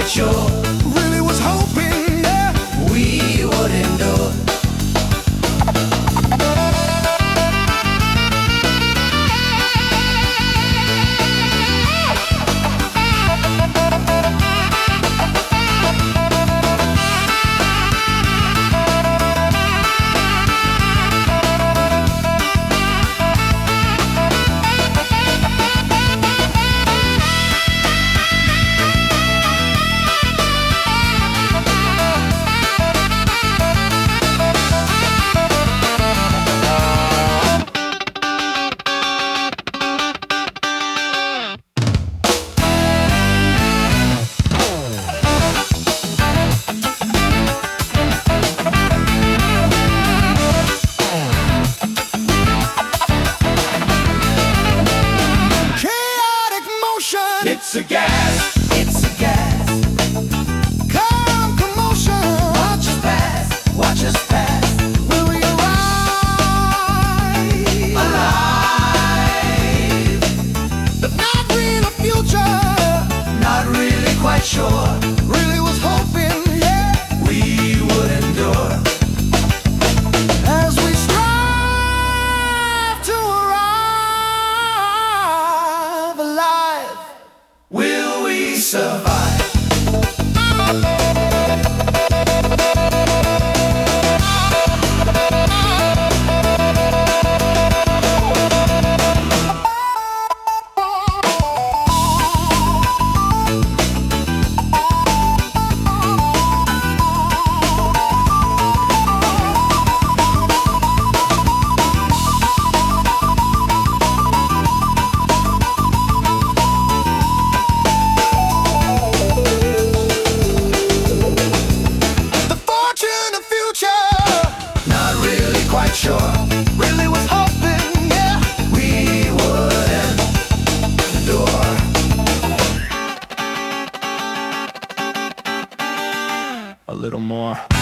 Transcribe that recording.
quite sure. Really was hoping, yeah, We would endure. chaotic motion, It's a gas, it's a gas. calm commotion. Watch us pass, watch us pass. Will we arrive? Alive, But not real a future. not really quite sure. Really was hoping, yeah, We would endure. as we strive to arrive alive. Will we survive? The fortune of future. Not really quite sure. Really was hoping, yeah, We would endure. a little more.